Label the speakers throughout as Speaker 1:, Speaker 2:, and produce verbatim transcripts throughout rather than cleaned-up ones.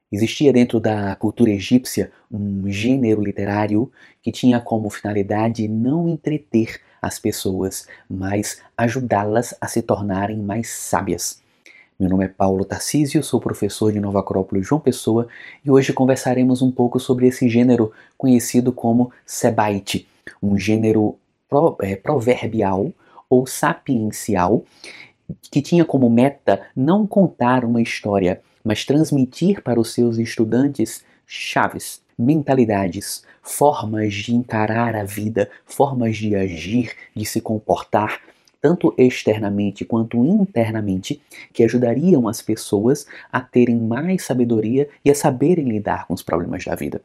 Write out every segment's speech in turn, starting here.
Speaker 1: Existia dentro da cultura egípcia um gênero literário que tinha como finalidade não entreter as pessoas, mas ajudá-las a se tornarem mais sábias. Meu nome é Paulo Tarcísio, sou professor de Nova Acrópole, João Pessoa, e hoje conversaremos um pouco sobre esse gênero conhecido como Sebaite, um gênero pro, é, proverbial ou sapiencial que tinha como meta não contar uma história, mas transmitir para os seus estudantes chaves, mentalidades, formas de encarar a vida, formas de agir, de se comportar, tanto externamente quanto internamente, que ajudariam as pessoas a terem mais sabedoria e a saberem lidar com os problemas da vida.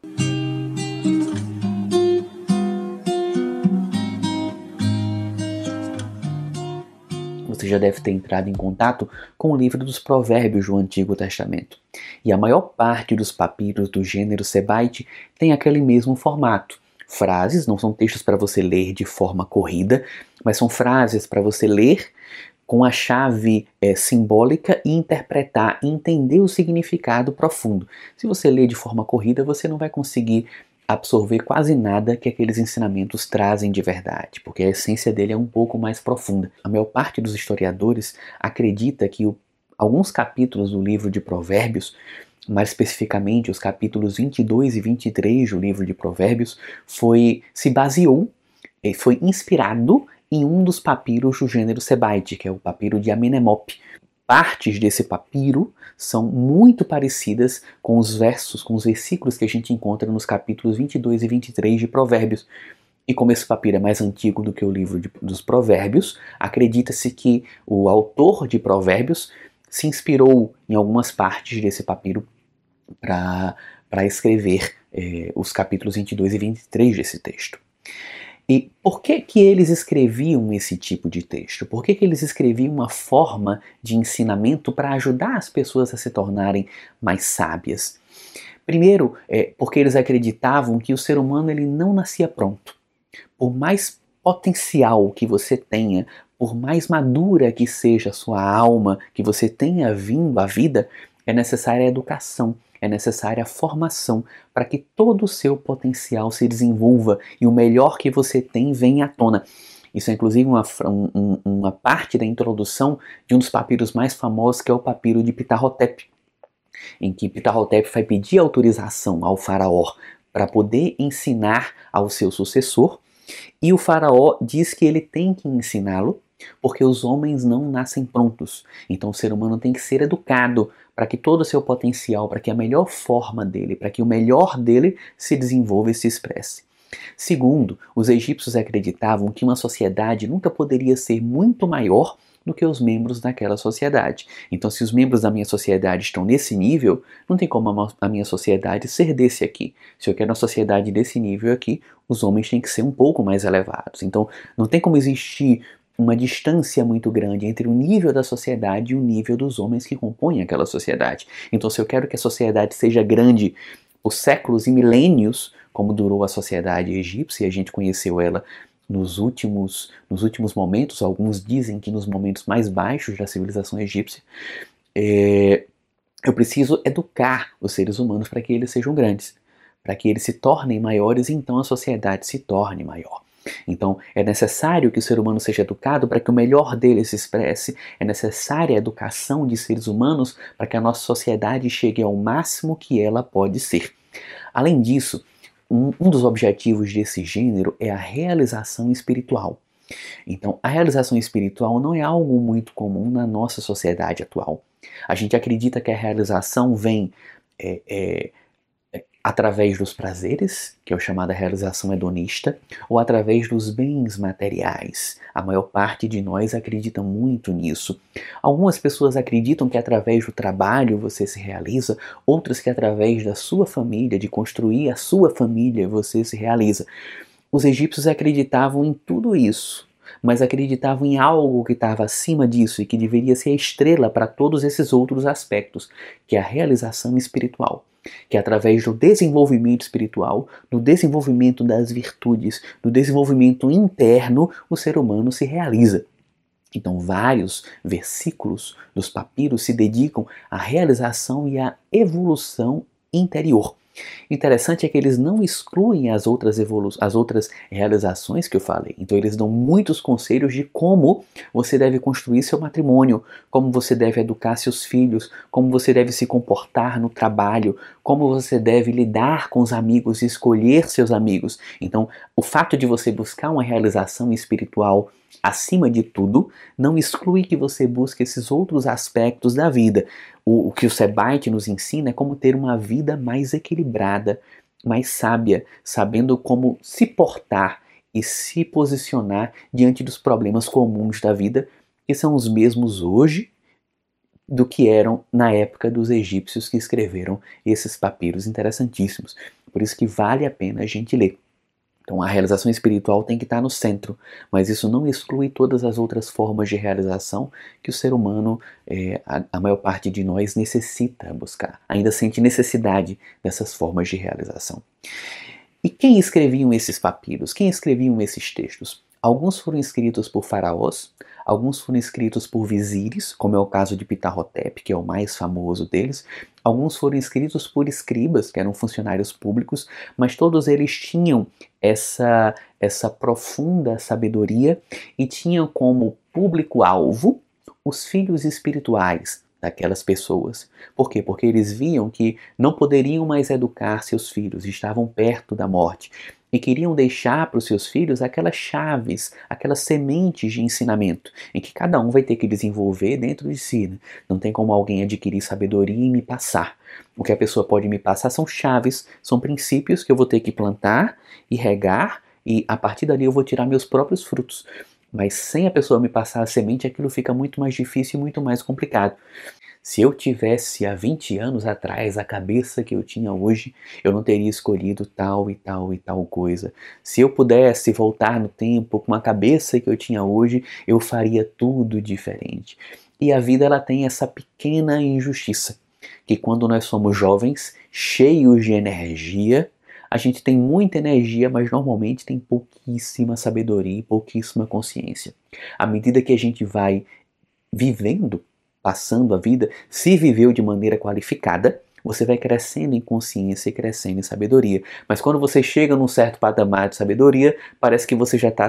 Speaker 1: Você já deve ter entrado em contato com o livro dos Provérbios do Antigo Testamento. E a maior parte dos papiros do gênero Sebaite tem aquele mesmo formato. Frases, não são textos para você ler de forma corrida, mas são frases para você ler com a chave é, simbólica e interpretar e entender o significado profundo. Se você ler de forma corrida, você não vai conseguir absorver quase nada que aqueles ensinamentos trazem de verdade, porque a essência dele é um pouco mais profunda. A maior parte dos historiadores acredita que o, alguns capítulos do livro de Provérbios, mais especificamente os capítulos vinte e dois e vinte e três do livro de Provérbios, foi, se baseou, foi inspirado em um dos papiros do gênero Sebaite, que é o papiro de Amenemop. Partes desse papiro são muito parecidas com os versos, com os versículos que a gente encontra nos capítulos vinte e dois e vinte e três de Provérbios. E como esse papiro é mais antigo do que o livro de, dos Provérbios, acredita-se que o autor de Provérbios se inspirou em algumas partes desse papiro para escrever eh, os capítulos vinte e dois e vinte e três desse texto. E por que que eles escreviam esse tipo de texto? Por que que eles escreviam uma forma de ensinamento para ajudar as pessoas a se tornarem mais sábias? Primeiro, é porque eles acreditavam que o ser humano ele não nascia pronto. Por mais potencial que você tenha, por mais madura que seja a sua alma, que você tenha vindo à vida, é necessária a educação. É necessária a formação para que todo o seu potencial se desenvolva e o melhor que você tem venha à tona. Isso é inclusive uma, um, uma parte da introdução de um dos papiros mais famosos, que é o papiro de Ptah-hotep, em que Ptah-hotep vai pedir autorização ao faraó para poder ensinar ao seu sucessor, e o faraó diz que ele tem que ensiná-lo porque os homens não nascem prontos. Então o ser humano tem que ser educado para que todo o seu potencial, para que a melhor forma dele, para que o melhor dele se desenvolva e se expresse. Segundo, os egípcios acreditavam que uma sociedade nunca poderia ser muito maior do que os membros daquela sociedade. Então, se os membros da minha sociedade estão nesse nível, não tem como a minha sociedade ser desse aqui. Se eu quero uma sociedade desse nível aqui, os homens têm que ser um pouco mais elevados. Então, não tem como existir uma distância muito grande entre o nível da sociedade e o nível dos homens que compõem aquela sociedade. Então, se eu quero que a sociedade seja grande por séculos e milênios, como durou a sociedade egípcia, e a gente conheceu ela nos últimos, nos últimos momentos, alguns dizem que nos momentos mais baixos da civilização egípcia, é, eu preciso educar os seres humanos para que eles sejam grandes, para que eles se tornem maiores e então a sociedade se torne maior. Então, é necessário que o ser humano seja educado para que o melhor dele se expresse, é necessária a educação de seres humanos para que a nossa sociedade chegue ao máximo que ela pode ser. Além disso, um, um dos objetivos desse gênero é a realização espiritual. Então, a realização espiritual não é algo muito comum na nossa sociedade atual. A gente acredita que a realização vem é, é, através dos prazeres, que é a chamada realização hedonista, ou através dos bens materiais. A maior parte de nós acredita muito nisso. Algumas pessoas acreditam que através do trabalho você se realiza, outras que através da sua família, de construir a sua família, você se realiza. Os egípcios acreditavam em tudo isso, mas acreditavam em algo que estava acima disso e que deveria ser a estrela para todos esses outros aspectos, que é a realização espiritual. Que através do desenvolvimento espiritual, do desenvolvimento das virtudes, do desenvolvimento interno, o ser humano se realiza. Então, vários versículos dos papiros se dedicam à realização e à evolução interior. Interessante é que eles não excluem as outras evolu as outras realizações que eu falei. Então eles dão muitos conselhos de como você deve construir seu matrimônio, como você deve educar seus filhos, como você deve se comportar no trabalho, como você deve lidar com os amigos e escolher seus amigos. Então, o fato de você buscar uma realização espiritual acima de tudo, não exclui que você busque esses outros aspectos da vida. O, o que o Sebald nos ensina é como ter uma vida mais equilibrada, mais sábia, sabendo como se portar e se posicionar diante dos problemas comuns da vida, que são os mesmos hoje do que eram na época dos egípcios que escreveram esses papiros interessantíssimos. Por isso que vale a pena a gente ler. Então a realização espiritual tem que estar no centro, mas isso não exclui todas as outras formas de realização que o ser humano, é, a, a maior parte de nós, necessita buscar. Ainda sente necessidade dessas formas de realização. E quem escreviam esses papiros? Quem escreviam esses textos? Alguns foram escritos por faraós, alguns foram escritos por vizires, como é o caso de Ptah-hotep, que é o mais famoso deles. Alguns foram escritos por escribas, que eram funcionários públicos, mas todos eles tinham essa, essa profunda sabedoria e tinham como público-alvo os filhos espirituais daquelas pessoas. Por quê? Porque eles viam que não poderiam mais educar seus filhos, estavam perto da morte. E queriam deixar para os seus filhos aquelas chaves, aquelas sementes de ensinamento, em que cada um vai ter que desenvolver dentro de si. Né? Não tem como alguém adquirir sabedoria e me passar. O que a pessoa pode me passar são chaves, são princípios que eu vou ter que plantar e regar, e a partir dali eu vou tirar meus próprios frutos. Mas sem a pessoa me passar a semente, aquilo fica muito mais difícil e muito mais complicado. Se eu tivesse há vinte anos atrás a cabeça que eu tinha hoje, eu não teria escolhido tal e tal e tal coisa. Se eu pudesse voltar no tempo com a cabeça que eu tinha hoje, eu faria tudo diferente. E a vida ela tem essa pequena injustiça, que quando nós somos jovens, cheios de energia, a gente tem muita energia, mas normalmente tem pouquíssima sabedoria e pouquíssima consciência. À medida que a gente vai vivendo, passando a vida, se viveu de maneira qualificada, você vai crescendo em consciência e crescendo em sabedoria. Mas quando você chega num certo patamar de sabedoria, parece que você já está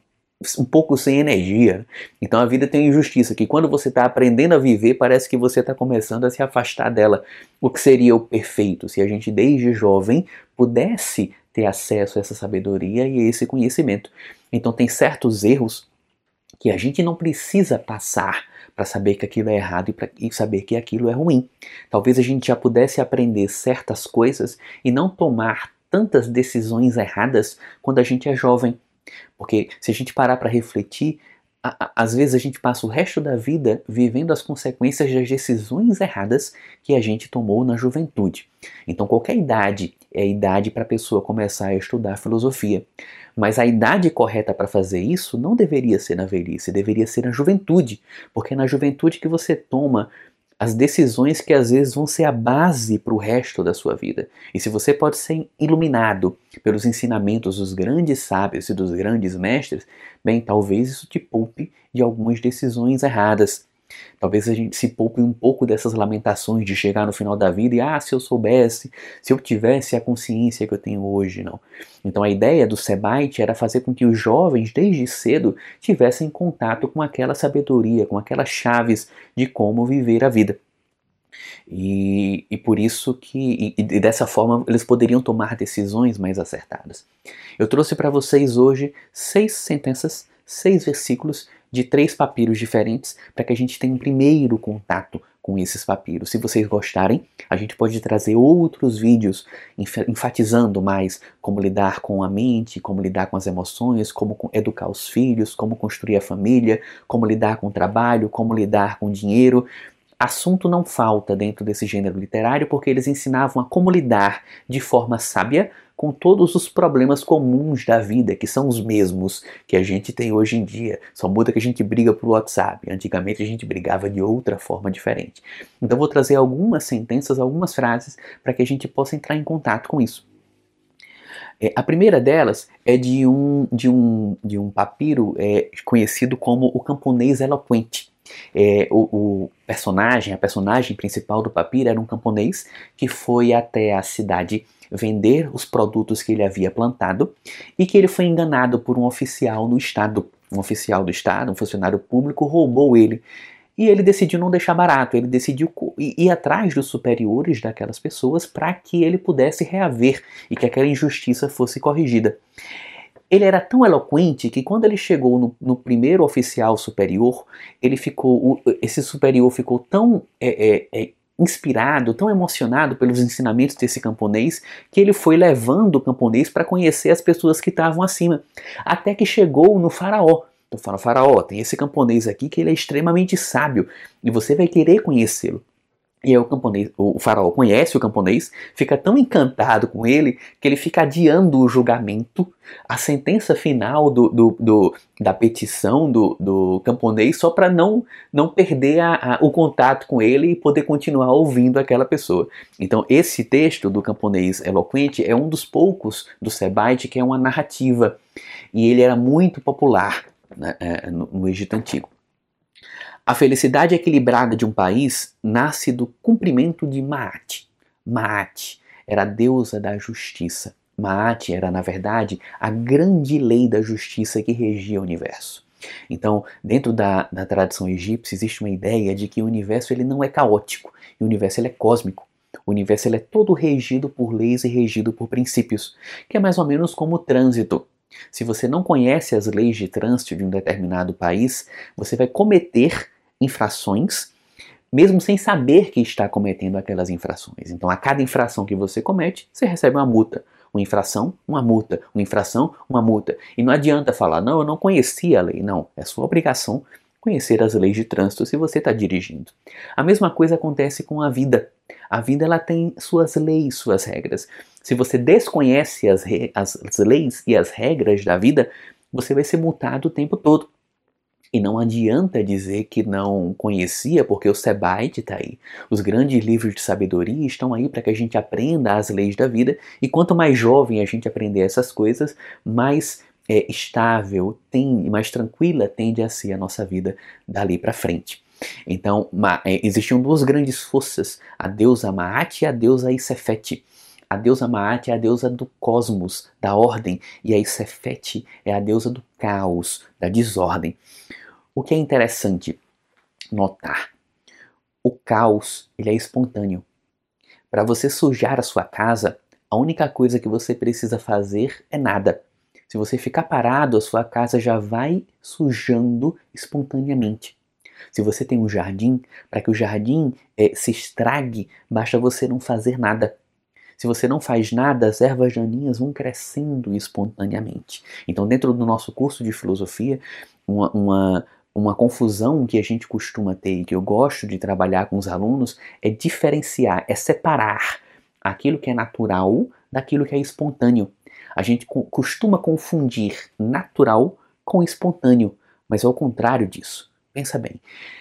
Speaker 1: um pouco sem energia. Então a vida tem injustiça, que quando você está aprendendo a viver, parece que você está começando a se afastar dela. O que seria o perfeito se a gente desde jovem pudesse ter acesso a essa sabedoria e a esse conhecimento. Então tem certos erros que a gente não precisa passar para saber que aquilo é errado e, pra, e saber que aquilo é ruim. Talvez a gente já pudesse aprender certas coisas e não tomar tantas decisões erradas quando a gente é jovem. Porque se a gente parar para refletir, a, a, às vezes a gente passa o resto da vida vivendo as consequências das decisões erradas que a gente tomou na juventude. Então qualquer idade é a idade para a pessoa começar a estudar filosofia. Mas a idade correta para fazer isso não deveria ser na velhice, deveria ser na juventude. Porque é na juventude que você toma as decisões que às vezes vão ser a base para o resto da sua vida. E se você pode ser iluminado pelos ensinamentos dos grandes sábios e dos grandes mestres, bem, talvez isso te poupe de algumas decisões erradas. Talvez a gente se poupe um pouco dessas lamentações de chegar no final da vida e, ah, se eu soubesse, se eu tivesse a consciência que eu tenho hoje, não. Então a ideia do Sebald era fazer com que os jovens, desde cedo, tivessem contato com aquela sabedoria, com aquelas chaves de como viver a vida. E, e por isso que, e, e dessa forma, eles poderiam tomar decisões mais acertadas. Eu trouxe para vocês hoje seis sentenças, seis versículos de três papiros diferentes para que a gente tenha um primeiro contato com esses papiros. Se vocês gostarem, a gente pode trazer outros vídeos enfatizando mais como lidar com a mente, como lidar com as emoções, como educar os filhos, como construir a família, como lidar com o trabalho, como lidar com o dinheiro. Assunto não falta dentro desse gênero literário porque eles ensinavam a como lidar de forma sábia com todos os problemas comuns da vida, que são os mesmos que a gente tem hoje em dia. Só muda que a gente briga por WhatsApp. Antigamente a gente brigava de outra forma diferente. Então vou trazer algumas sentenças, algumas frases, para que a gente possa entrar em contato com isso. É, a primeira delas é de um, de um, de um papiro é, conhecido como o camponês eloquente. É, o, o personagem, a personagem principal do Papiro era um camponês que foi até a cidade vender os produtos que ele havia plantado e que ele foi enganado por um oficial do Estado. Um oficial do Estado, um funcionário público, roubou ele. E ele decidiu não deixar barato, ele decidiu ir atrás dos superiores daquelas pessoas para que ele pudesse reaver e que aquela injustiça fosse corrigida. Ele era tão eloquente que quando ele chegou no, no primeiro oficial superior, ele ficou, esse superior ficou tão é, é, é, inspirado, tão emocionado pelos ensinamentos desse camponês, que ele foi levando o camponês para conhecer as pessoas que estavam acima, até que chegou no faraó. Então fala, faraó, tem esse camponês aqui que ele é extremamente sábio e você vai querer conhecê-lo. E aí o, camponês, o faraó conhece o camponês, fica tão encantado com ele que ele fica adiando o julgamento, a sentença final do, do, do, da petição do, do camponês, só para não, não perder a, a, o contato com ele e poder continuar ouvindo aquela pessoa. Então esse texto do camponês eloquente é um dos poucos do Sebaste que é uma narrativa. E ele era muito popular, né, no, no Egito Antigo. A felicidade equilibrada de um país nasce do cumprimento de Maat. Maat era a deusa da justiça. Maat era, na verdade, a grande lei da justiça que regia o universo. Então, dentro da, da tradição egípcia, existe uma ideia de que o universo ele não é caótico, e o universo ele é cósmico. O universo ele é todo regido por leis e regido por princípios, que é mais ou menos como o trânsito. Se você não conhece as leis de trânsito de um determinado país, você vai cometer infrações, mesmo sem saber que está cometendo aquelas infrações. Então, a cada infração que você comete, você recebe uma multa. Uma infração, uma multa. Uma infração, uma multa. E não adianta falar, não, eu não conhecia a lei. Não, é sua obrigação conhecer as leis de trânsito se você está dirigindo. A mesma coisa acontece com a vida. A vida ela tem suas leis, suas regras. Se você desconhece as, re... as leis e as regras da vida, você vai ser multado o tempo todo. E não adianta dizer que não conhecia, porque o Sebaste está aí. Os grandes livros de sabedoria estão aí para que a gente aprenda as leis da vida. E quanto mais jovem a gente aprender essas coisas, mais é, estável tem, mais tranquila tende a ser a nossa vida dali para frente. Então, ma, é, existiam duas grandes forças, a deusa Maat e a deusa Isefete. A deusa Maat é a deusa do cosmos, da ordem, e a Isefete é a deusa do caos, da desordem. O que é interessante notar, o caos ele é espontâneo. Para você sujar a sua casa, a única coisa que você precisa fazer é nada. Se você ficar parado, a sua casa já vai sujando espontaneamente. Se você tem um jardim, para que o jardim é, se estrague, basta você não fazer nada. Se você não faz nada, as ervas daninhas vão crescendo espontaneamente. Então, dentro do nosso curso de filosofia, uma, uma, uma confusão que a gente costuma ter e que eu gosto de trabalhar com os alunos é diferenciar, é separar aquilo que é natural daquilo que é espontâneo. A gente costuma confundir natural com espontâneo, mas é o contrário disso. Pensa bem.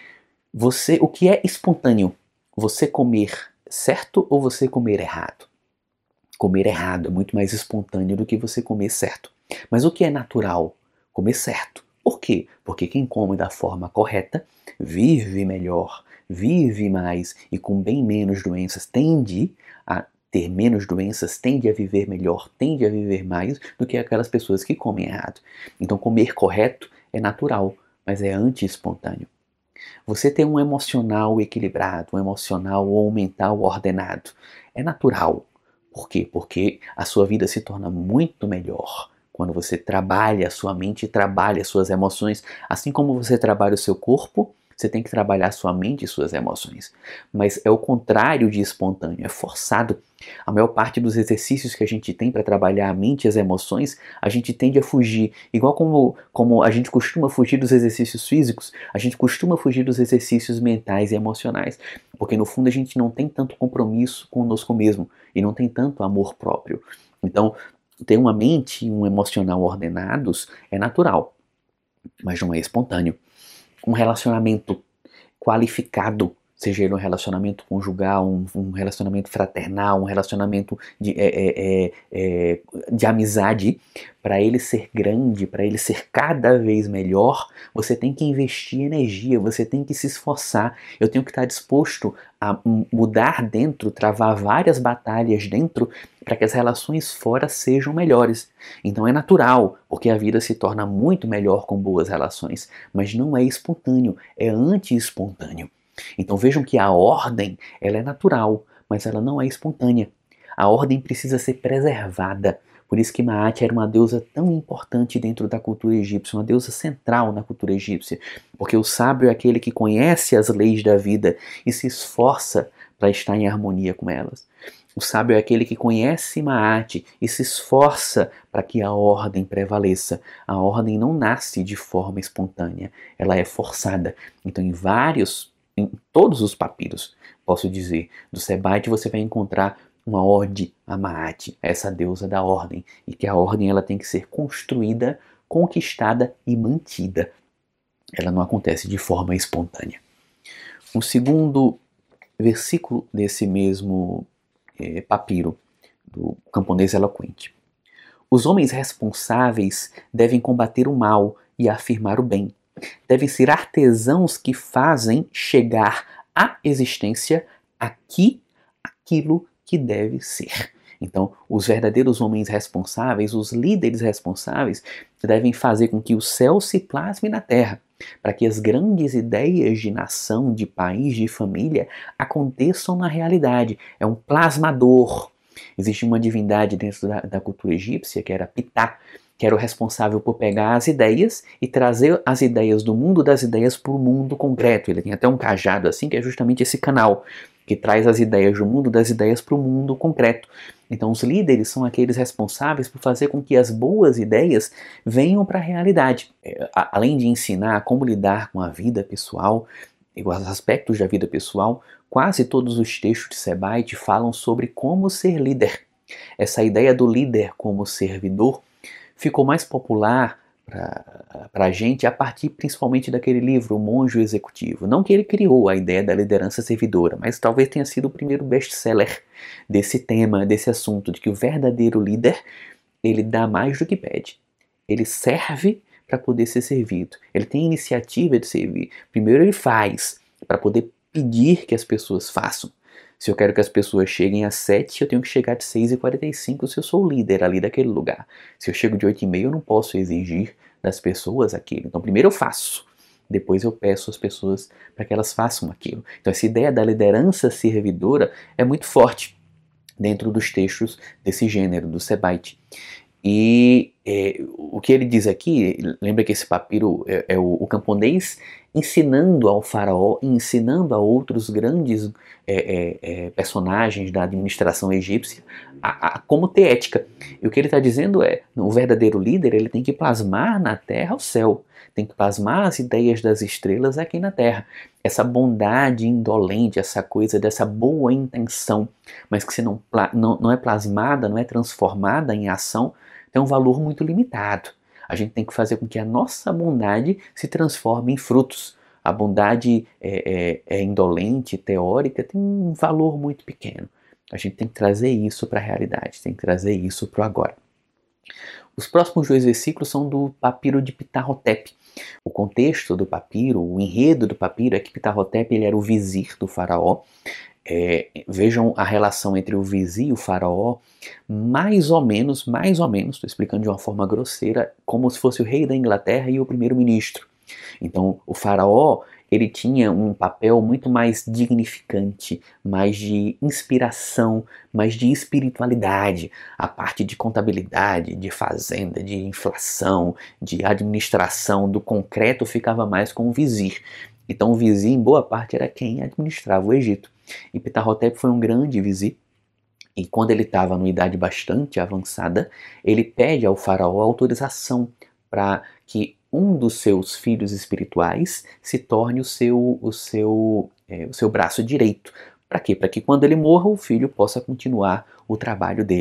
Speaker 1: Você, o que é espontâneo? Você comer certo ou você comer errado? Comer errado é muito mais espontâneo do que você comer certo. Mas o que é natural? Comer certo. Por quê? Porque quem come da forma correta vive melhor, vive mais e com bem menos doenças tende a ter menos doenças, tende a viver melhor, tende a viver mais do que aquelas pessoas que comem errado. Então comer correto é natural, mas é anti-espontâneo. Você ter um emocional equilibrado, um emocional ou um mental ordenado, é natural. Por quê? Porque a sua vida se torna muito melhor quando você trabalha a sua mente e trabalha as suas emoções. Assim como você trabalha o seu corpo, você tem que trabalhar a sua mente e suas emoções. Mas é o contrário de espontâneo, é forçado. A maior parte dos exercícios que a gente tem para trabalhar a mente e as emoções, a gente tende a fugir. Igual como, como a gente costuma fugir dos exercícios físicos, a gente costuma fugir dos exercícios mentais e emocionais. Porque no fundo a gente não tem tanto compromisso conosco mesmo e não tem tanto amor próprio. Então, ter uma mente e um emocional ordenados é natural, mas não é espontâneo. Um relacionamento qualificado seja ele um relacionamento conjugal, um, um relacionamento fraternal, um relacionamento de, é, é, é, de amizade, para ele ser grande, para ele ser cada vez melhor, você tem que investir energia, você tem que se esforçar. Eu tenho que estar disposto a mudar dentro, travar várias batalhas dentro, para que as relações fora sejam melhores. Então é natural, porque a vida se torna muito melhor com boas relações, mas não é espontâneo, é anti-espontâneo. Então vejam que a ordem, ela é natural, mas ela não é espontânea. A ordem precisa ser preservada. Por isso que Maat era uma deusa tão importante dentro da cultura egípcia, uma deusa central na cultura egípcia, porque o sábio é aquele que conhece as leis da vida e se esforça para estar em harmonia com elas. O sábio é aquele que conhece Maat e se esforça para que a ordem prevaleça. A ordem não nasce de forma espontânea, ela é forçada. Então, em vários, em todos os papiros, posso dizer, do Sebait você vai encontrar uma ode a Maat, essa deusa da ordem, e que a ordem ela tem que ser construída, conquistada e mantida. Ela não acontece de forma espontânea. Um segundo versículo desse mesmo é, papiro, do camponês eloquente. Os homens responsáveis devem combater o mal e afirmar o bem. Devem ser artesãos que fazem chegar à existência aqui aquilo que deve ser. Então, os verdadeiros homens responsáveis, os líderes responsáveis, devem fazer com que o céu se plasme na terra, para que as grandes ideias de nação, de país, de família aconteçam na realidade. É um plasmador. Existe uma divindade dentro da, da cultura egípcia, que era Ptah, que era o responsável por pegar as ideias e trazer as ideias do mundo das ideias para o mundo concreto. Ele tem até um cajado assim, que é justamente esse canal, que traz as ideias do mundo das ideias para o mundo concreto. Então os líderes são aqueles responsáveis por fazer com que as boas ideias venham para a realidade. Além de ensinar como lidar com a vida pessoal, os aspectos da vida pessoal, quase todos os textos de Sebait falam sobre como ser líder. Essa ideia do líder como servidor ficou mais popular para a gente a partir principalmente daquele livro, O Monge Executivo. Não que ele criou a ideia da liderança servidora, mas talvez tenha sido o primeiro best-seller desse tema, desse assunto, de que o verdadeiro líder, ele dá mais do que pede. Ele serve para poder ser servido. Ele tem iniciativa de servir. Primeiro ele faz, para poder pedir que as pessoas façam. Se eu quero que as pessoas cheguem às sete, eu tenho que chegar de seis e quarenta e cinco se eu sou o líder ali daquele lugar. Se eu chego de oito e meia, eu não posso exigir das pessoas aquilo. Então primeiro eu faço, depois eu peço às pessoas para que elas façam aquilo. Então essa ideia da liderança servidora é muito forte dentro dos textos desse gênero, do Sebait. E é, o que ele diz aqui, lembra que esse papiro é, é o, o camponês ensinando ao faraó, ensinando a outros grandes é, é, é, personagens da administração egípcia a, a como ter ética. E o que ele está dizendo é, o verdadeiro líder ele tem que plasmar na terra o céu, tem que plasmar as ideias das estrelas aqui na terra. Essa bondade indolente, essa coisa dessa boa intenção, mas que se não, não, não é plasmada, não é transformada em ação, tem um valor muito limitado. A gente tem que fazer com que a nossa bondade se transforme em frutos. A bondade é, é, é indolente, teórica, tem um valor muito pequeno. A gente tem que trazer isso para a realidade, tem que trazer isso para o agora. Os próximos dois versículos são do papiro de Ptah-hotep. O contexto do papiro, o enredo do papiro é que Ptah-hotep ele era o vizir do faraó. É, vejam a relação entre o vizir e o faraó, mais ou menos, mais ou menos, estou explicando de uma forma grosseira, como se fosse o rei da Inglaterra e o primeiro-ministro. Então, o faraó, ele tinha um papel muito mais dignificante, mais de inspiração, mais de espiritualidade. A parte de contabilidade, de fazenda, de inflação, de administração, do concreto ficava mais com o vizir. Então, o vizir, em boa parte, era quem administrava o Egito. E Ptah-hotep foi um grande vizir, e quando ele estava numa idade bastante avançada, ele pede ao faraó autorização para que um dos seus filhos espirituais se torne o seu, o seu, é, o seu braço direito. Para quê? Para que quando ele morra, o filho possa continuar o trabalho dele.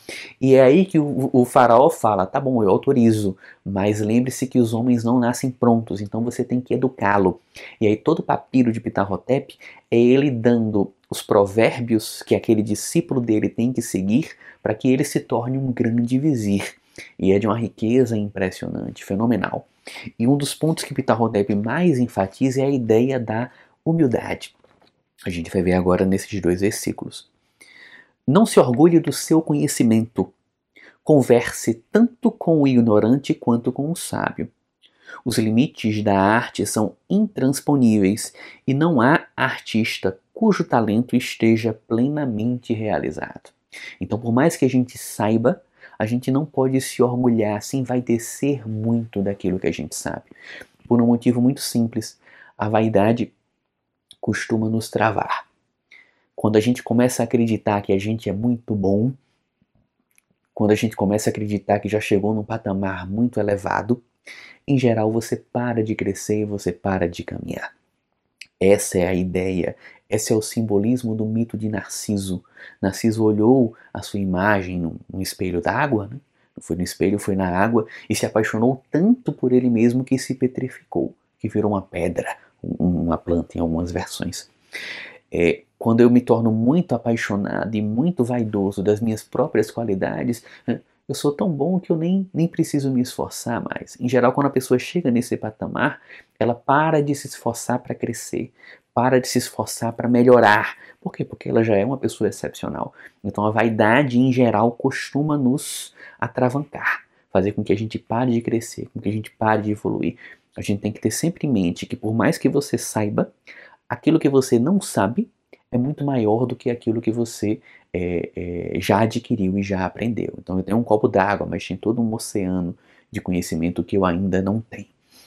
Speaker 1: E é aí que o, o faraó fala, tá bom, eu autorizo, mas lembre-se que os homens não nascem prontos, então você tem que educá-lo. E aí todo o papiro de Ptah-hotep é ele dando os provérbios que aquele discípulo dele tem que seguir para que ele se torne um grande vizir. E é de uma riqueza impressionante, fenomenal. E um dos pontos que Ptah-hotep mais enfatiza é a ideia da humildade. A gente vai ver agora nesses dois versículos. Não se orgulhe do seu conhecimento. Converse tanto com o ignorante quanto com o sábio. Os limites da arte são intransponíveis e não há artista cujo talento esteja plenamente realizado. Então, por mais que a gente saiba, a gente não pode se orgulhar, assim vai descer muito daquilo que a gente sabe. Por um motivo muito simples, a vaidade costuma nos travar. Quando a gente começa a acreditar que a gente é muito bom, quando a gente começa a acreditar que já chegou num patamar muito elevado, em geral você para de crescer e você para de caminhar. Essa é a ideia, esse é o simbolismo do mito de Narciso. Narciso olhou a sua imagem num, num espelho d'água, né? Não foi no espelho, foi na água, e se apaixonou tanto por ele mesmo que se petrificou, que virou uma pedra, uma planta em algumas versões. É, quando eu me torno muito apaixonado e muito vaidoso das minhas próprias qualidades, eu sou tão bom que eu nem, nem preciso me esforçar mais. Em geral, quando a pessoa chega nesse patamar, ela para de se esforçar para crescer, para de se esforçar para melhorar. Por quê? Porque ela já é uma pessoa excepcional. Então a vaidade, em geral, costuma nos atravancar, fazer com que a gente pare de crescer, com que a gente pare de evoluir. A gente tem que ter sempre em mente que por mais que você saiba, aquilo que você não sabe é muito maior do que aquilo que você é, é, já adquiriu e já aprendeu. Então eu tenho um copo d'água, mas tem todo um oceano de conhecimento que eu ainda não tenho.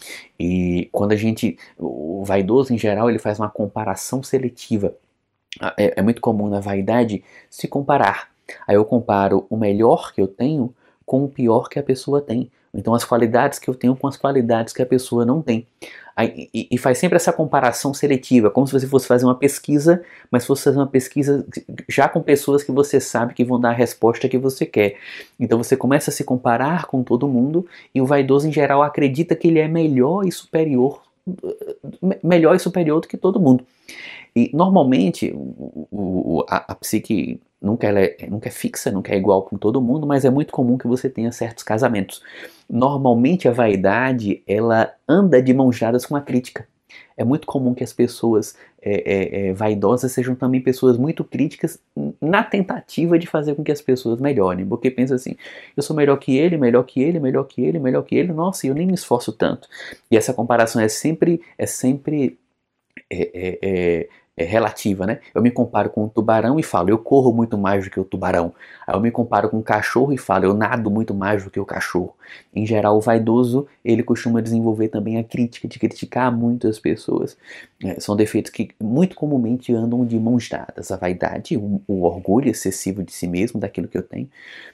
Speaker 1: E quando a gente, o vaidoso em geral, ele faz uma comparação seletiva. É, é muito comum na vaidade se comparar. Aí eu comparo o melhor que eu tenho com o pior que a pessoa tem. Então as qualidades que eu tenho com as qualidades que a pessoa não tem. Aí, e, e faz sempre essa comparação seletiva, como se você fosse fazer uma pesquisa, mas fosse fazer uma pesquisa já com pessoas que você sabe que vão dar a resposta que você quer. Então você começa a se comparar com todo mundo e o vaidoso em geral acredita que ele é melhor e superior, melhor e superior do que todo mundo. E normalmente o, o, a, a psique nunca, ela é, nunca é fixa, nunca é igual com todo mundo, mas é muito comum que você tenha certos casamentos. Normalmente a vaidade ela anda de mãos dadas com a crítica. É muito comum que as pessoas é, é, é, vaidosas sejam também pessoas muito críticas na tentativa de fazer com que as pessoas melhorem. Porque pensa assim, eu sou melhor que ele, melhor que ele, melhor que ele, melhor que ele, nossa, eu nem me esforço tanto. E essa comparação é sempre, é sempre é, é, é, é relativa, né? Eu me comparo com um tubarão e falo, eu corro muito mais do que o tubarão. Aí eu me comparo com um cachorro e falo, eu nado muito mais do que o cachorro. Em geral, o vaidoso, ele costuma desenvolver também a crítica, de criticar muito as pessoas. É, são defeitos que muito comumente andam de mãos dadas. A vaidade, o, o orgulho excessivo de si mesmo, daquilo que eu tenho,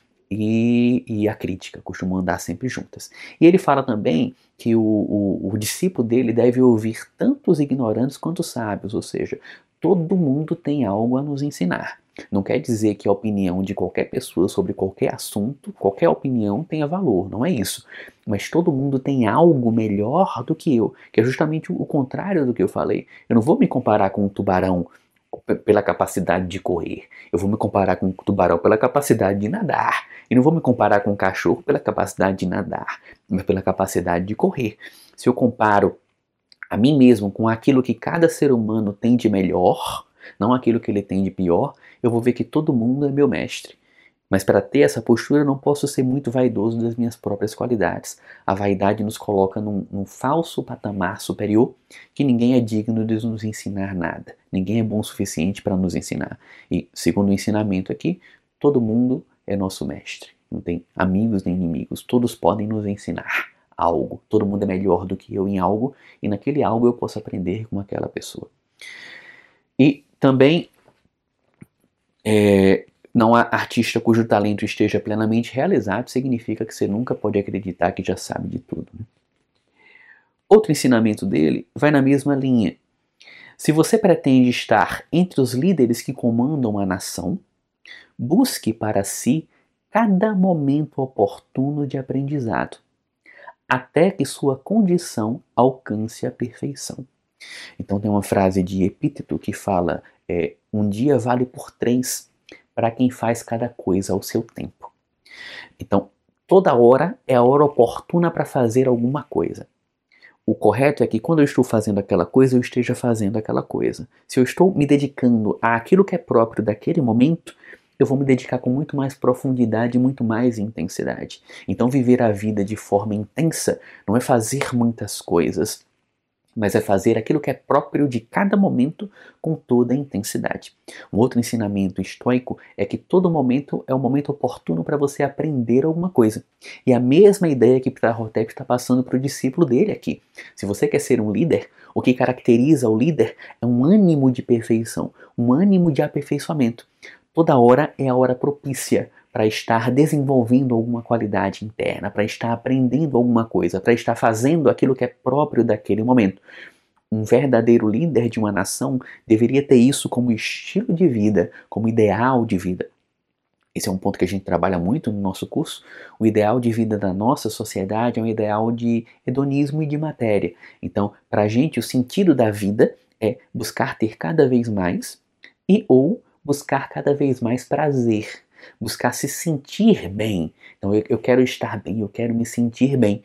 Speaker 1: E, e a crítica costumam andar sempre juntas. E ele fala também que o, o, o discípulo dele deve ouvir tanto os ignorantes quanto os sábios, ou seja, todo mundo tem algo a nos ensinar. Não quer dizer que a opinião de qualquer pessoa sobre qualquer assunto, qualquer opinião tenha valor, não é isso. Mas todo mundo tem algo melhor do que eu, que é justamente o contrário do que eu falei. Eu não vou me comparar com um tubarão pela capacidade de correr. Eu vou me comparar com um tubarão pela capacidade de nadar. E não vou me comparar com um cachorro pela capacidade de nadar, mas pela capacidade de correr. Se eu comparo a mim mesmo com aquilo que cada ser humano tem de melhor, não aquilo que ele tem de pior, eu vou ver que todo mundo é meu mestre. Mas para ter essa postura eu não posso ser muito vaidoso das minhas próprias qualidades. A vaidade nos coloca num, num falso patamar superior que ninguém é digno de nos ensinar nada. Ninguém é bom o suficiente para nos ensinar. E segundo o ensinamento aqui, todo mundo é nosso mestre. Não tem amigos nem inimigos. Todos podem nos ensinar algo. Todo mundo é melhor do que eu em algo e naquele algo eu posso aprender com aquela pessoa. E também é, não há artista cujo talento esteja plenamente realizado, significa que você nunca pode acreditar que já sabe de tudo. Né? Outro ensinamento dele vai na mesma linha. Se você pretende estar entre os líderes que comandam a nação, busque para si cada momento oportuno de aprendizado, até que sua condição alcance a perfeição. Então tem uma frase de Epíteto que fala, é, um dia vale por três para quem faz cada coisa ao seu tempo. Então, toda hora é a hora oportuna para fazer alguma coisa. O correto é que quando eu estou fazendo aquela coisa, eu esteja fazendo aquela coisa. Se eu estou me dedicando àquilo que é próprio daquele momento, eu vou me dedicar com muito mais profundidade e muito mais intensidade. Então viver a vida de forma intensa não é fazer muitas coisas, mas é fazer aquilo que é próprio de cada momento com toda a intensidade. Um outro ensinamento estoico é que todo momento é o momento oportuno para você aprender alguma coisa. E a mesma ideia que Ptahhotep está passando para o discípulo dele aqui. Se você quer ser um líder, o que caracteriza o líder é um ânimo de perfeição, um ânimo de aperfeiçoamento. Toda hora é a hora propícia para estar desenvolvendo alguma qualidade interna, para estar aprendendo alguma coisa, para estar fazendo aquilo que é próprio daquele momento. Um verdadeiro líder de uma nação deveria ter isso como estilo de vida, como ideal de vida. Esse é um ponto que a gente trabalha muito no nosso curso. O ideal de vida da nossa sociedade é um ideal de hedonismo e de matéria. Então, para a gente, o sentido da vida é buscar ter cada vez mais e ou buscar cada vez mais prazer, buscar se sentir bem. Então eu, eu quero estar bem, eu quero me sentir bem.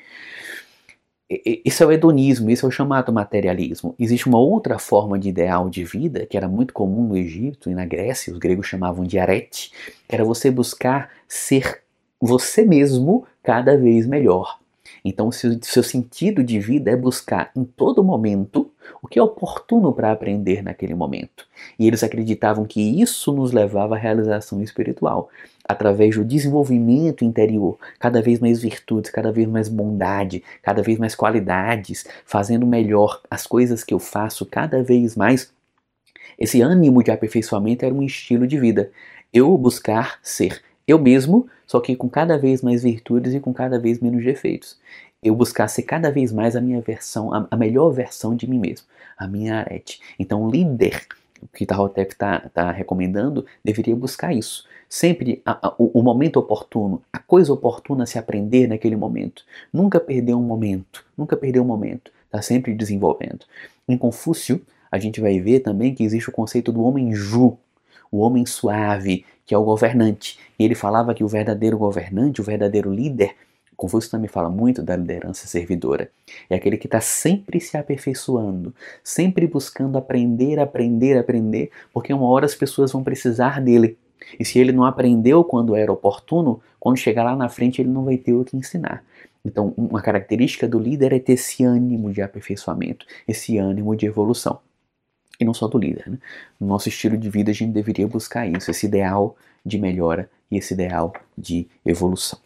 Speaker 1: Isso é o hedonismo, isso é o chamado materialismo. Existe uma outra forma de ideal de vida, que era muito comum no Egito e na Grécia, os gregos chamavam de arete, que era você buscar ser você mesmo cada vez melhor. Então, o seu, seu sentido de vida é buscar em todo momento o que é oportuno para aprender naquele momento. E eles acreditavam que isso nos levava à realização espiritual, através do desenvolvimento interior, cada vez mais virtudes, cada vez mais bondade, cada vez mais qualidades, fazendo melhor as coisas que eu faço cada vez mais. Esse ânimo de aperfeiçoamento era um estilo de vida. Eu buscar ser eu mesmo, só que com cada vez mais virtudes e com cada vez menos defeitos. Eu buscar ser cada vez mais a minha versão, a, a melhor versão de mim mesmo, a minha arete. Então o líder, o que Ptahhotep está tá recomendando, deveria buscar isso. Sempre a, a, o, o momento oportuno, a coisa oportuna a se aprender naquele momento. Nunca perder um momento, nunca perder um momento. Está sempre desenvolvendo. Em Confúcio, a gente vai ver também que existe o conceito do homem ju, o homem suave, que é o governante. E ele falava que o verdadeiro governante, o verdadeiro líder, Confúcio também fala muito da liderança servidora, é aquele que está sempre se aperfeiçoando, sempre buscando aprender, aprender, aprender, porque uma hora as pessoas vão precisar dele. E se ele não aprendeu quando era oportuno, quando chegar lá na frente ele não vai ter o que ensinar. Então, uma característica do líder é ter esse ânimo de aperfeiçoamento, esse ânimo de evolução. E não só do líder, né? No nosso estilo de vida a gente deveria buscar isso, esse ideal de melhora e esse ideal de evolução.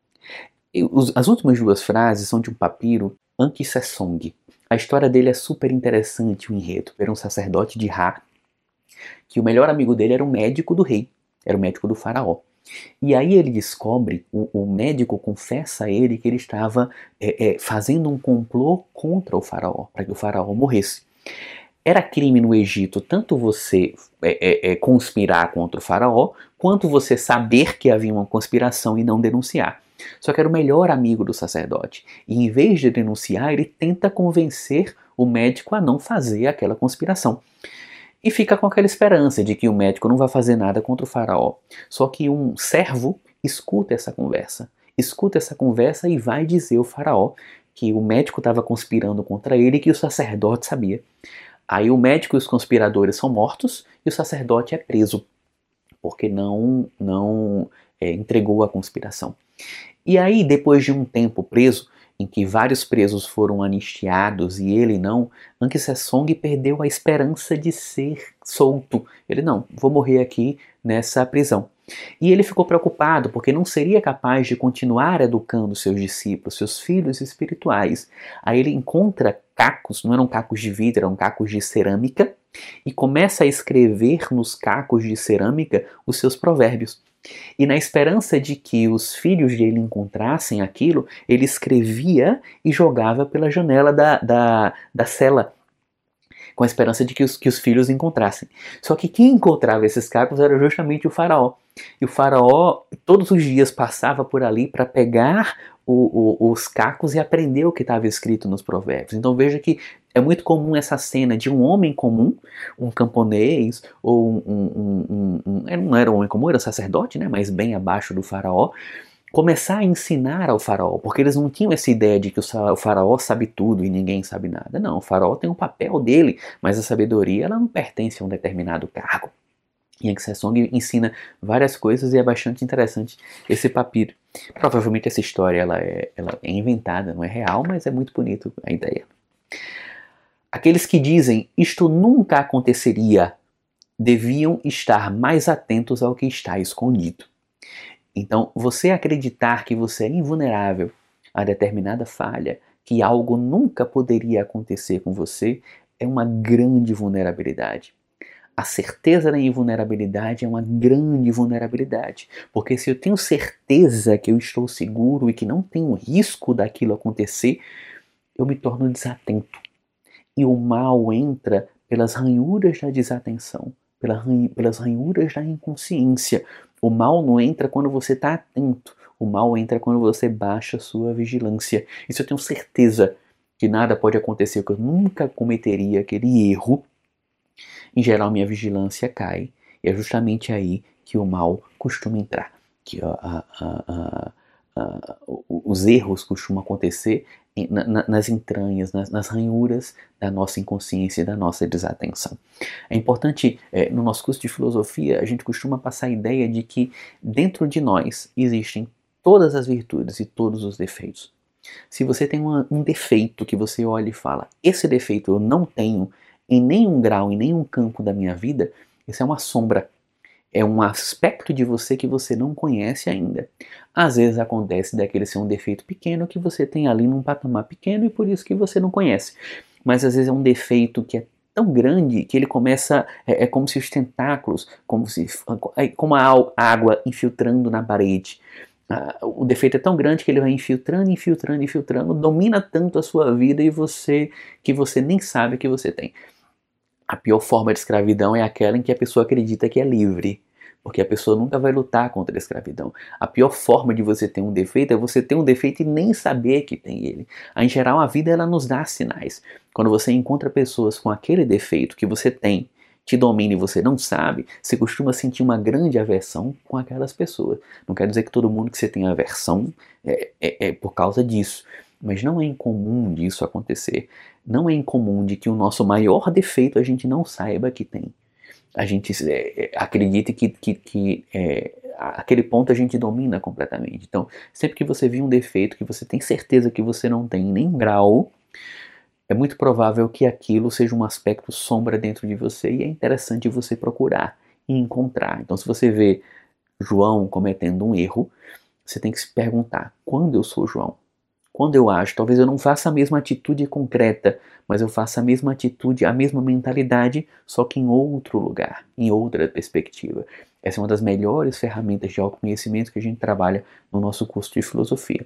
Speaker 1: E os, as últimas duas frases são de um papiro, Anki Sessong. A história dele é super interessante, o enredo. Era um sacerdote de Ra, que o melhor amigo dele era um médico do rei, era o médico do faraó. E aí ele descobre, o, o médico confessa a ele que ele estava é, é, fazendo um complô contra o faraó, para que o faraó morresse. Era crime no Egito tanto você é, é, é, conspirar contra o faraó, quanto você saber que havia uma conspiração e não denunciar. Só que era o melhor amigo do sacerdote. E em vez de denunciar, ele tenta convencer o médico a não fazer aquela conspiração. E fica com aquela esperança de que o médico não vai fazer nada contra o faraó. Só que um servo escuta essa conversa. Escuta essa conversa e vai dizer ao faraó que o médico estava conspirando contra ele e que o sacerdote sabia. Aí o médico e os conspiradores são mortos e o sacerdote é preso, porque não, não é, entregou a conspiração. E aí, depois de um tempo preso, em que vários presos foram anistiados e ele não, Anki Sessong perdeu a esperança de ser solto. Ele, não, vou morrer aqui nessa prisão. E ele ficou preocupado porque não seria capaz de continuar educando seus discípulos, seus filhos espirituais. Aí ele encontra cacos, não eram cacos de vidro, eram cacos de cerâmica, e começa a escrever nos cacos de cerâmica os seus provérbios. E na esperança de que os filhos dele encontrassem aquilo, ele escrevia e jogava pela janela da, da, da cela. com a esperança de que os, que os filhos encontrassem. Só que quem encontrava esses cacos era justamente o faraó. E o faraó todos os dias passava por ali para pegar o, o, os cacos e aprender o que estava escrito nos provérbios. Então veja que é muito comum essa cena de um homem comum, um camponês, ou um, um, um, um, um não era um homem comum, era um sacerdote, né, mas bem abaixo do faraó, começar a ensinar ao faraó, porque eles não tinham essa ideia de que o faraó sabe tudo e ninguém sabe nada. Não, o faraó tem um papel dele, mas a sabedoria ela não pertence a um determinado cargo. Yang Sesong ensina várias coisas e é bastante interessante esse papiro. Provavelmente essa história ela é, ela é inventada, não é real, mas é muito bonito a ideia. Aqueles que dizem isto nunca aconteceria deviam estar mais atentos ao que está escondido. Então, você acreditar que você é invulnerável a determinada falha, que algo nunca poderia acontecer com você, é uma grande vulnerabilidade. A certeza da invulnerabilidade é uma grande vulnerabilidade, porque se eu tenho certeza que eu estou seguro e que não tenho risco daquilo acontecer, eu me torno desatento. E o mal entra pelas ranhuras da desatenção, pelas ranhuras da inconsciência. O mal não entra quando você está atento, o mal entra quando você baixa a sua vigilância. E se eu tenho certeza que nada pode acontecer, que eu nunca cometeria aquele erro, em geral minha vigilância cai. E é justamente aí que o mal costuma entrar. Que a, a, a, a, os erros costumam acontecer nas entranhas, nas, nas ranhuras da nossa inconsciência e da nossa desatenção. É importante, é, no nosso curso de filosofia, a gente costuma passar a ideia de que dentro de nós existem todas as virtudes e todos os defeitos. Se você tem uma, um defeito que você olha e fala, esse defeito eu não tenho em nenhum grau, em nenhum campo da minha vida, isso é uma sombra. É um aspecto de você que você não conhece ainda. Às vezes acontece daquele ser um defeito pequeno que você tem ali num patamar pequeno e por isso que você não conhece. Mas às vezes é um defeito que é tão grande que ele começa, é, é como se os tentáculos, como, se, como a água infiltrando na parede. Ah, o defeito é tão grande que ele vai infiltrando, infiltrando, infiltrando, domina tanto a sua vida e você que você nem sabe que você tem. A pior forma de escravidão é aquela em que a pessoa acredita que é livre, porque a pessoa nunca vai lutar contra a escravidão. A pior forma de você ter um defeito é você ter um defeito e nem saber que tem ele. Em geral, a vida ela nos dá sinais. Quando você encontra pessoas com aquele defeito que você tem, te domina e você não sabe, você costuma sentir uma grande aversão com aquelas pessoas. Não quer dizer que todo mundo que você tem aversão é, é, é por causa disso. Mas não é incomum disso acontecer. Não é incomum de que o nosso maior defeito a gente não saiba que tem. A gente é, acredita que, que, que é, aquele ponto a gente domina completamente. Então, sempre que você vê um defeito que você tem certeza que você não tem em nenhum grau, é muito provável que aquilo seja um aspecto sombra dentro de você e é interessante você procurar e encontrar. Então, se você vê João cometendo um erro, você tem que se perguntar, quando eu sou João? Quando eu ajo, talvez eu não faça a mesma atitude concreta, mas eu faça a mesma atitude, a mesma mentalidade, só que em outro lugar, em outra perspectiva. Essa é uma das melhores ferramentas de autoconhecimento que a gente trabalha no nosso curso de filosofia.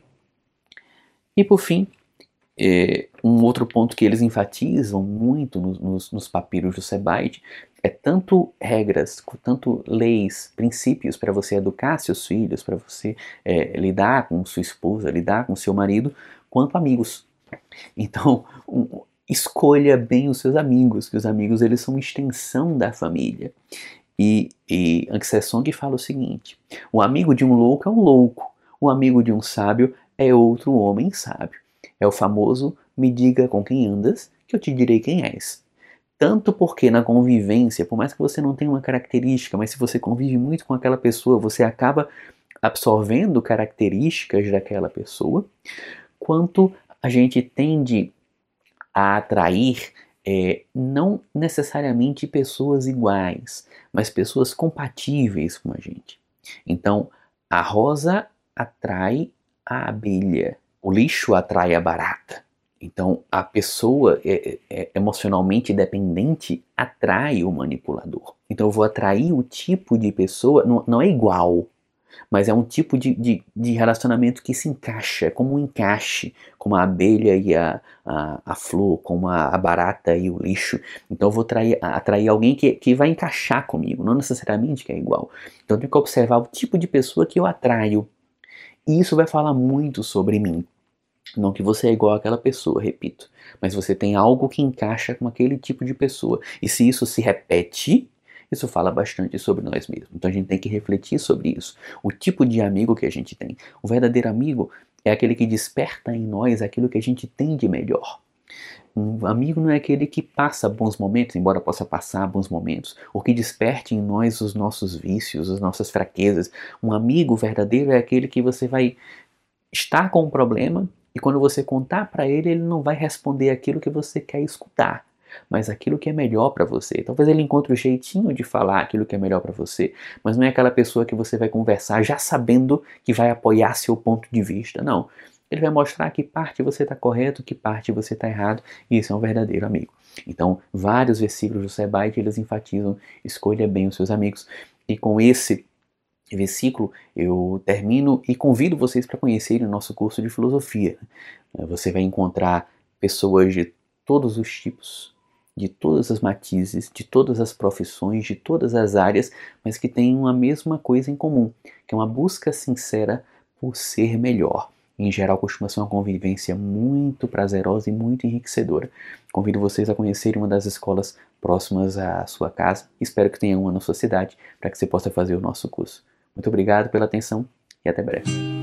Speaker 1: E por fim, é, um outro ponto que eles enfatizam muito nos, nos, nos papiros do Sebaid é tanto regras, tanto leis, princípios para você educar seus filhos, para você é, lidar com sua esposa, lidar com seu marido, quanto amigos. Então, um, escolha bem os seus amigos, que os amigos eles são extensão da família. E, e Aung San Suu Kyi fala o seguinte, o amigo de um louco é um louco, o amigo de um sábio é outro homem sábio. É o famoso, me diga com quem andas, que eu te direi quem és. Tanto porque na convivência, por mais que você não tenha uma característica, mas se você convive muito com aquela pessoa, você acaba absorvendo características daquela pessoa, quanto a gente tende a atrair é, não necessariamente pessoas iguais, mas pessoas compatíveis com a gente. Então, a rosa atrai a abelha, o lixo atrai a barata. Então, a pessoa é, é, emocionalmente dependente atrai o manipulador. Então, eu vou atrair o tipo de pessoa, não, não é igual, mas é um tipo de, de, de relacionamento que se encaixa, é como um encaixe, como a abelha e a, a, a flor, como a, a barata e o lixo. Então eu vou atrair, atrair alguém que, que vai encaixar comigo, não necessariamente que é igual. Então eu tenho que observar o tipo de pessoa que eu atraio. E isso vai falar muito sobre mim. Não que você é igual àquela pessoa, repito, mas você tem algo que encaixa com aquele tipo de pessoa. E se isso se repete, isso fala bastante sobre nós mesmos. Então a gente tem que refletir sobre isso. O tipo de amigo que a gente tem. O verdadeiro amigo é aquele que desperta em nós aquilo que a gente tem de melhor. Um amigo não é aquele que passa bons momentos, embora possa passar bons momentos, ou que desperte em nós os nossos vícios, as nossas fraquezas. Um amigo verdadeiro é aquele que você vai estar com um problema e quando você contar para ele, ele não vai responder aquilo que você quer escutar, mas aquilo que é melhor para você. Talvez ele encontre o jeitinho de falar aquilo que é melhor para você, mas não é aquela pessoa que você vai conversar já sabendo que vai apoiar seu ponto de vista, não. Ele vai mostrar que parte você está correto, que parte você está errado, e isso é um verdadeiro amigo. Então, vários versículos do Sebait, eles enfatizam, escolha bem os seus amigos, e com esse versículo eu termino e convido vocês para conhecerem o nosso curso de filosofia. Você vai encontrar pessoas de todos os tipos, de todas as matizes, de todas as profissões, de todas as áreas, mas que têm uma mesma coisa em comum, que é uma busca sincera por ser melhor. Em geral, costuma ser uma convivência muito prazerosa e muito enriquecedora. Convido vocês a conhecerem uma das escolas próximas à sua casa. Espero que tenha uma na sua cidade, para que você possa fazer o nosso curso. Muito obrigado pela atenção e até breve.